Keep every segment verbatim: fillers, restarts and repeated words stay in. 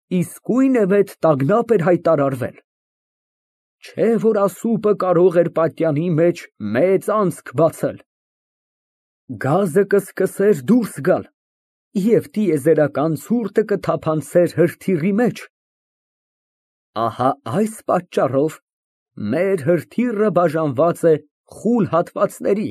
իսկույնևեթ տագնապ էր հայտարարվել։ Չէ, որ ասուպը կարող էր պատյանի մեջ մեծ անցք բացել։ Գազը կսկսեր դուրս գալ, և տիեզերական ցուրտը կթափանցեր հրթիռի մեջ։ Ահա այս պատճառով մեր հրթիռը բաժանված է խուլ հատվածների։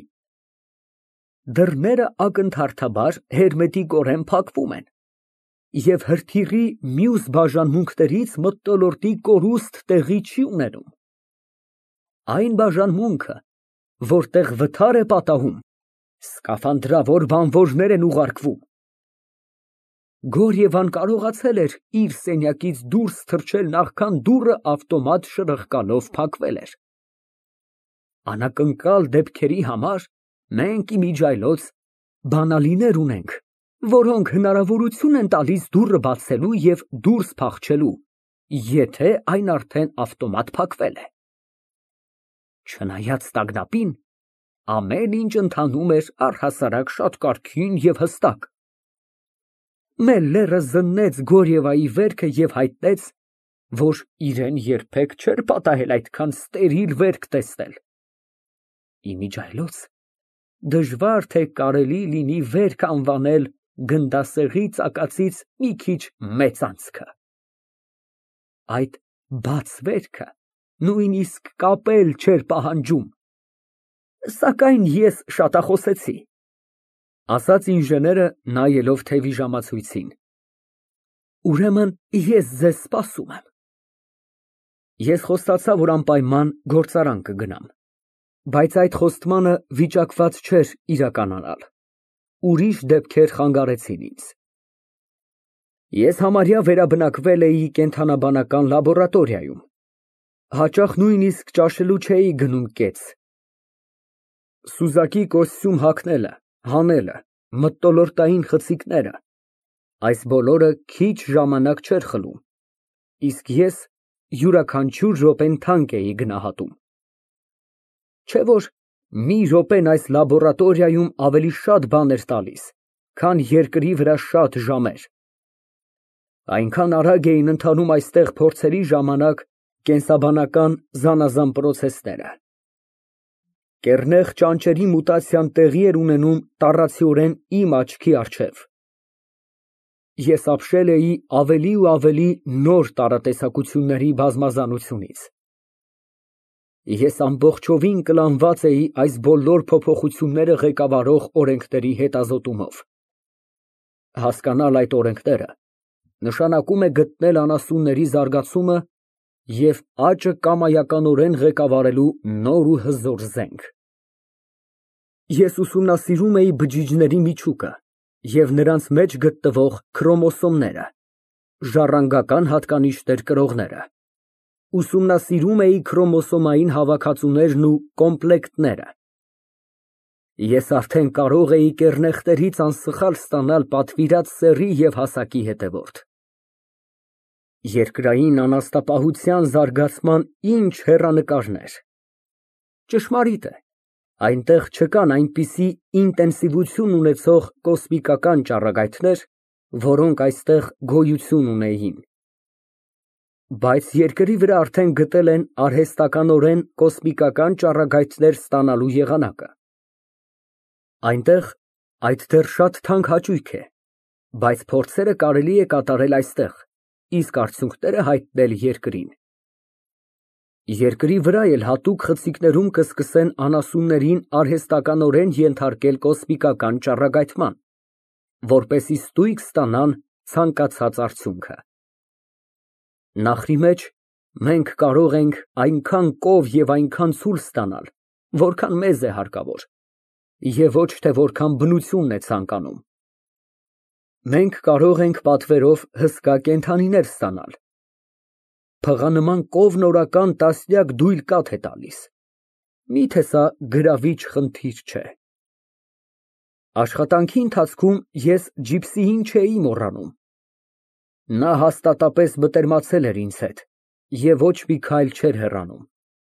Դռները ակնթարթաբար հերմետիկորեն փակվում են, և հրթիռի մյուս բաժանմունքներից մթնոլորտի կորուստ տեղի չի ունենում։ Այն բաժանմունքը, որտեղ վթար է պատահում, սկաֆանդրավոր բանվորներ են ուղարկվում։ Գորիևան կարողացել էր իր սենյակից դուրս թռչել նախքան դուռը ավտոմատ շրխկալով փակվել էր։ Անակնկալ դեպքերի համար մենք իմիջիայլոց բանալիներ ունենք, որոնք հնարավորություն են տալիս դուռը բացելու և դուրս փախչելու, եթե այն արդեն ավտոմատ փակվել է։ Չնայած տագնապին, ամեն ինչ ընթանում էր առհասարակ շատ կարգին և հստակ։ Մելլերը զննեց Գորիևայի վերքը և հայտնեց, որ իրեն երբեք չէր պատահել այդքան ստերիլ վերք տեսնել։ Իմիջիայլոց դժվար թե կարելի լինի վերք անվանել գնդասեղի ծակածից մի քիչ մեծ անցքը։ Այդ բաց վերքը նույնիսկ կապել չէր պահանջում։ Սակայն ես շատախոսեցի, ֊ ասաց ինժեները, նայելով թևի ժամացույցին։ Ուրեմն ես ձեզ սպասում եմ։ Ես խոստացա, որ անպայման գործարան կգնամ, բայց այդ խոստմանը վիճակված չէր իրականանալ։ Ուրիշ դեպքեր խանգարեցին ինձ։ Ես համարյա վերաբնակվել էի կենդանաբանական լաբորատորիայում, հաճախ նույնիսկ ճաշելու չէի գնում կեც։ Սուզակի կոստյում հագնելը, հանելը, մթնոլորտային խցիկները, այս բոլորը քիչ ժամանակ չէր խլում, իսկ ես յուրաքանչյուր րոպեն թանկ էի գնահատում։ Չէ որ մի րոպեն այս լաբորատորիայում ավելի շատ բան էր տալիս, քան երկրի վրա շատ ժամեր։ Այնքան արագ էին ընթանում այստեղ փորձերի ժամանակ կենսաբանական զանազան պրոցեսները։ Կեռնեխ ճանճերի մուտացիան տեղի էր ունենում տառացիորեն իմ աչքի առջև։ Ես ապշել էի ավելի ու ավելի նոր տարատեսակությունների բազմազանությունից։ Ես ամբողջովին կլանված էի այս բոլոր փոփոխությունները ղեկավարող օրենքների հետազոտումով։ Հասկանալ այդ օրենքները նշանակում է գտնել անասունների զարգացումը և աճը կամայականորեն ղեկավարելու նոր ու հզոր զենք։ Ես ուսումնասիրում էի բջիջների միջուկը և նրանց մեջ գտնվող քրոմոսոմները, ժառանգական հատկանիշներ կրողները։ Ուսումնասիրում էի քրոմոսոմային հավաքածուներն ու կոմպլեկտները։ Ես արդեն կարող էի կեռնեխներից անսխալ ստանալ պատվիրած սեռի և հասակի հետևորդ։ Երկրային անասնապահության զարգացման ինչ հեռանկարներ։ Ճշմարիտ է, այնտեղ չկան այնպիսի ինտենսիվություն ունեցող կոսմիկական ճառագայթներ, որոնք այստեղ գոյություն ունեին։ Բայց երկրի վրա արդեն գտել են արհեստականորեն կոսմիկական ճառագայթներ ստանալու եղանակը։ Այնտեղ այդ դեռ շատ թանկ հաճույք է, բայց փորձերը կարելի է կատարել այստեղ, իսկ արդյունքները հայտնել երկրին։ Երկրի վրա էլ հատուկ խցիկներում կսկսեն անասուններին արհեստականորեն ենթարկել կոսմիկական ճառագայթման, որպեսզի ստույգ ստանան ցանկացած արդյունքը։ Նախրի մեջ մենք կարող ենք այնքան կով և այնքան ցուլ ստանալ, որքան մեզ է հարկավոր, և ոչ թե որքան բնությունն է ցանկանում։ Մենք կարող ենք պատվերով հսկա կենդանիներ ստանալ։ Փղանման կովն օրական տասնյակ դույլ կաթ է տալիս։ Միթե սա գրավիչ խնդիր չէ։ Աշխատանքի ընթացքում ես ջիպսիին չէի մոռանում։ Նա հաստատապես մտերմացել էր ինձ հետ և ոչ մի քայլ չէր հեռանում։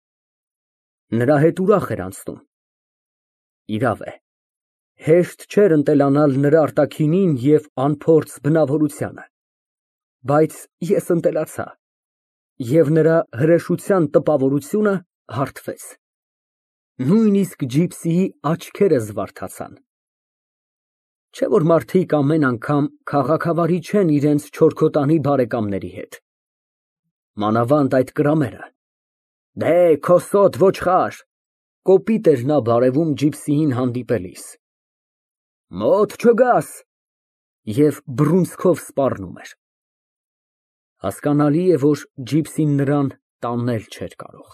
Նրա հետ ուրախ էր անցնում։ Իրավ է, հեշտ չէր ընտելանալ նրա արտաքինին և անփորձ բնավորությանը։ Բայց ես ընտելացա, և նրա հրեշության տպավորությունը հարբեց։ Նույնիսկ ջիպսիի աչքերը զվարթացան։ Չէ՞ որ մարդիկ ամեն անգամ քաղաքավարի չեն իրենց չորքոտանի բարեկամների հետ, մանավանդ այդ կրամերը։ Դե, քոսոտ ոչխար, կոպիտ էր նա բարևում ջիպսիին հանդիպելիս։ Մոտ չգաս, և բռունցքով սպառնում էր։ Հասկանալի է, որ ջիպսին նրան տանել չէր կարող։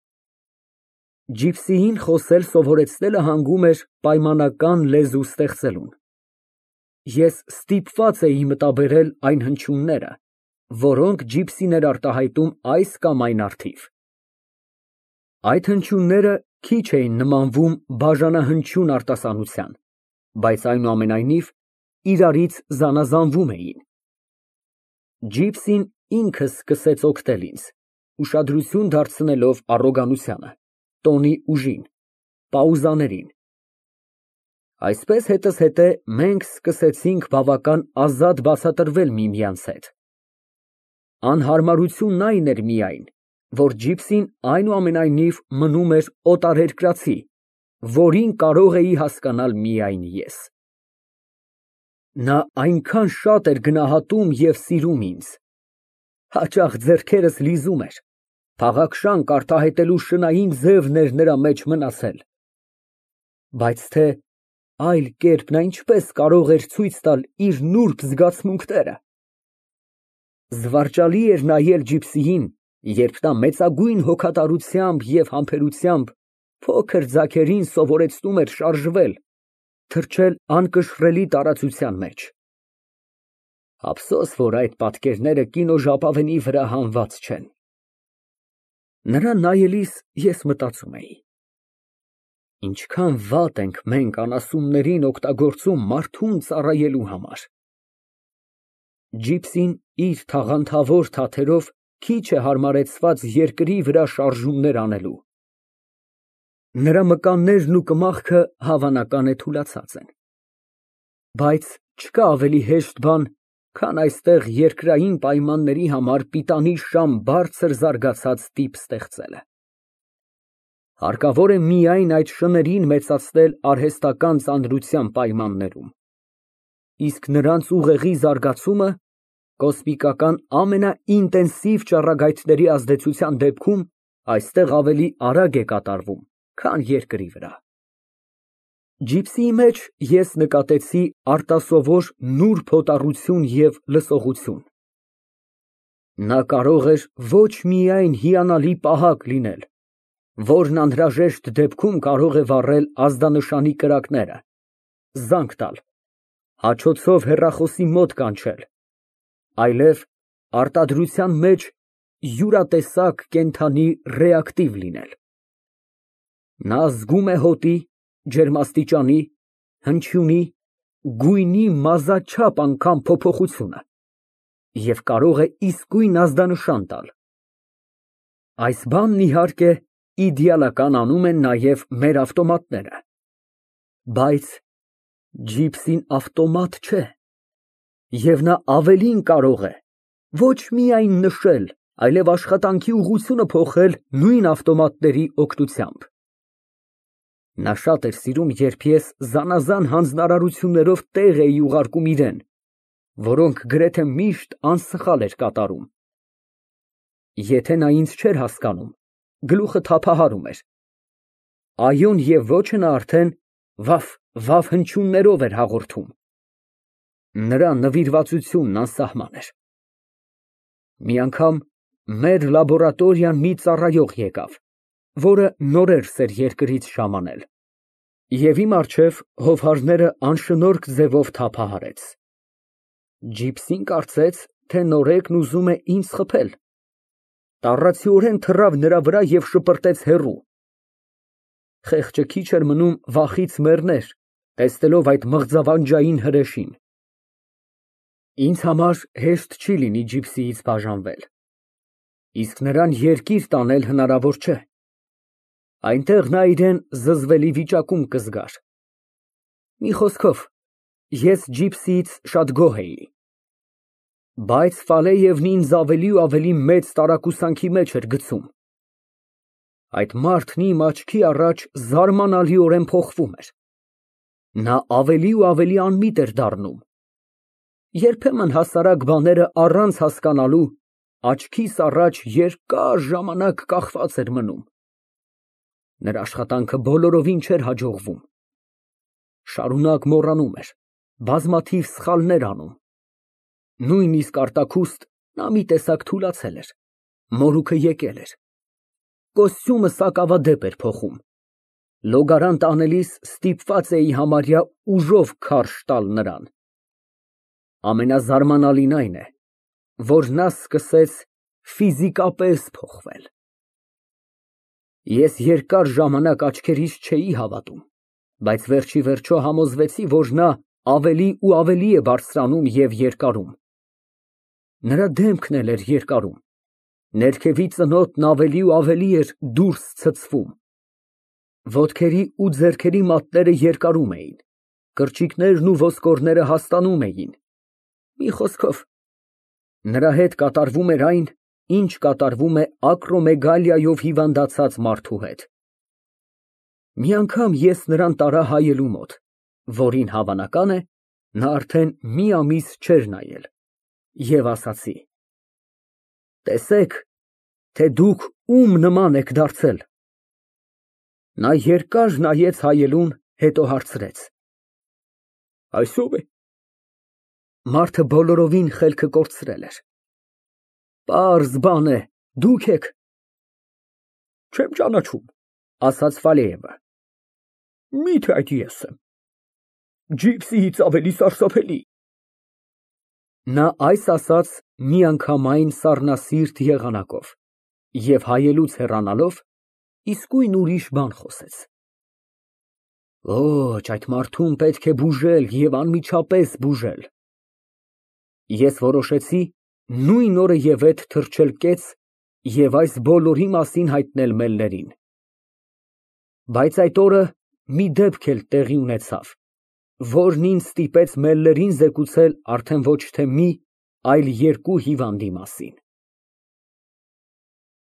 Ջիպսիին խոսել սովորեցնելը հանգում էր պայմանական լեզու ստեղծելուն։ Ես ստիպված էի մտաբերել այն հնչյունները, որոնք ջիպսին էր արտահայտում այս կամ այն առթիվ։ Այդ հնչյունները քիչ էին նմանվում բաժանահնչյուն արտասանության, բայց այնուամենայնիվ իրարից զանազանվում էին։ Ջիպսին ինքը սկսեց օգնել ինձ, ուշադրություն դարձնելով առոգանությանը, տոնի ուժին, պաուզաներին։ Այսպես հետզհետե մենք սկսեցինք բավական ազատ բացատրվել միմյանց հետ։ Անհարմարությունն այն էր միայն, որ ջիպսին այնուամենայնիվ մնում էր օտարերկրացի, որին կարող էի հասկանալ միայն ես։ Նա այնքան շատ էր գնահատում և սիրում ինձ, հաճախ ձեռքերս լիզում էր, փաղաքշանք արտահայտելու շնային ձևն էր նրա մեջ մնացել։ Բայց թե այլ կերպ նա ինչպես կարող էր ցույց տալ իր նուրբ զգացմունքները։ Զվարճալի էր նայել ջիպսիին, երբ նա մեծագույն հոգատարությամբ և համբերությամբ փոքր ձագերին սովորեցնում էր շարժվել, թռչել անկշռելի տարածության մեջ։ Ափսոս, որ այդ պատկերները կինոժապավենի վրա հանված չեն։ Նրան նայելիս ես մտածում էի. ինչքան վատ ենք մենք անասուններին օգտագործում մարդուն ծառայելու համար։ Ջիպսին իր թաղանթավոր թաթերով քիչ է հարմարեցված երկրի վրա շարժումներ անելու։ Նրա մկաններն ու կմախքը հավանական է թուլացած են։ Բայց չկա ավելի հեշտ բան, քան այստեղ երկրային պայմանների համար պիտանի շամ բարձր զարգացած տիպ ստեղծելը։ Հարկավոր է միայն այդ շներին մեծացնել արհեստական ծանրության պայմաններում, իսկ նրանց ուղեղի զարգացումը կոսմիկական ամենաինտենսիվ ճառագայթների ազդեցության դեպքում այստեղ ավելի արագ է կատարվում, քան երկրի վրա։ Ջիպսիի մեջ ես նկատեցի արտասովոր նուրբ հոտառություն և լսողություն։ Նա կարող էր ոչ միայն հիանալի պահակ լինել, որն անհրաժեշտ դեպքում կարող է վառել ազդանշանի կրակները, զանգ տալ, հաչոցով հեռախոսի մոտ կանչել, այլև արտադրության մեջ յուրատեսակ կենդանի ռեակտիվ լինել։ Նա զգում է հոտի, ջերմաստիճանի, հնչյունի, գույնի մազաչափ անգամ փոփոխությունը և կարող է իսկույն ազդանշան տալ։ Այս բանն, իհարկե, իդեալական անում են նաև մեր ավտոմատները։ Բայց ջիպսին ավտոմատ չէ, և նա ավելին կարող է ոչ միայն նշել, այլև աշխատանքի ուղղությունը փոխել նույն ավտոմատների օգնությամբ։ Նա շատ էր սիրում, երբ ես զանազան հանձնարարություններով տեղ էի ուղարկում իրան, որոնք գրեթե միշտ անսխալ էր կատարում։ Եթե նա ինձ չէր հասկանում, գլուխը թափահարում էր։ Այոն և ոչը նա արդեն վաֆ֊վաֆ հնչյուններով էր հաղորդում։ Նրա նվիրվածությունն անսահման էր։ Մի անգամ մեր լաբորատորիան մի ծառայող եկավ, որը նորերս էր երկրից շամ անել, և իմ առջև հովհարները անշնորհք ձևով թափահարեց։ Ջիպսին կարծեց, թե նորեկն ուզում է ինձ խփել, տառացիորեն թռավ նրա վրա և շպրտեց հեռու։ Խեղճը քիչ էր մնում վախից մեռներ, տեսնելով այդ մղձավանջային հրեշին։ Ինձ համար հեշտ չի լինի ջիպսիից բաժանվել, իսկ նրան երկիր տանել հնարավոր չէ։ Այնտեղ նա իրան զզվելի վիճակում կզգար։ Մի խոսքով, ես ջիպսիից շատ գոհ էի։ Բայց Ֆալեևն ինձ ավելի ու ավելի մեծ տարակուսանքի մեջ էր գցում։ Այդ մարդն իմ աչքի առաջ զարմանալիորեն փոխվում էր։ Նա ավելի ու ավելի անմիտ էր դառնում։ Երբեմն հասարակ բաները առանց հասկանալու աչքիս առաջ երկար ժամանակ կախված էր մնում։ Նրա աշխատանքը բոլորովին չէր հաջողվում։ Շարունակ մոռանում էր, բազմաթիվ սխալներ անում։ Նույնիսկ արտաքուստ նա մի տեսակ թուլացել էր, մորուքը եկել էր։ Կոստյումը սակավադեպ էր փոխում։ Լոգարան տանելիս ստիպված էի համարյա ուժով քարշ տալ նրան։ Ամենազարմանալին այն է, որ նա սկսեց ֆիզիկապես փոխվել։ Ես երկար ժամանակ աչքերիս չէի հավատում, բայց վերջիվերջո համոզվեցի, որ նա ավելի ու ավելի է բարձրանում և երկարում։ Նրա դեմքն էլ էր երկարում, ներքևի ծնոտն ավելի ու ավելի էր դուրս ցցվում։ Ոտքերի ու ձեռքերի մատները երկարում էին, կրճիկներն ու ոսկորները հաստանում էին։ Մի խոսքով, նրա հետ կատարվում էր այն, ինչ կատարվում է ակրոմեգալիայով հիվանդացած մարդու հետ։ Մի անգամ ես նրան տարա հայելու մոտ, որին, հավանական է, նա արդեն մի ամիս չէր նայել, և ասացի. «Տեսեք, թե դուք ում նման եք դարձել»։ Նա երկար նայեց հայելուն, հետո հարցրեց. «Այս ո՞վ է»։ Մարդը բոլորովին խելքը կորցրել էր։ «Պարզ բան է, դուք եք»։ «Չեմ ճանաչում», ասաց Ֆալեևը։ «Մի՞թե այդ ես եմ։ Ջիպսիից ավելի սարսափելի»։ Նա այս ասաց միանգամայն սառնասիրտ եղանակով և հայելուց հեռանալով իսկույն ուրիշ բան խոսեց։ Ոչ, այդ մարդուն պետք է բուժել և անմիջապես բուժել։ Ես որոշեցի նույն օրը թռչել կեց և այս բոլորի մասին հայտնել մելլերին։ Բայց այդ օրը մի դեպք էլ տեղի ունեցավ, որն ինձ ստիպեց մելլերին զեկուցել արդեն ոչ թե մի, այլ երկու հիվանդի մասին։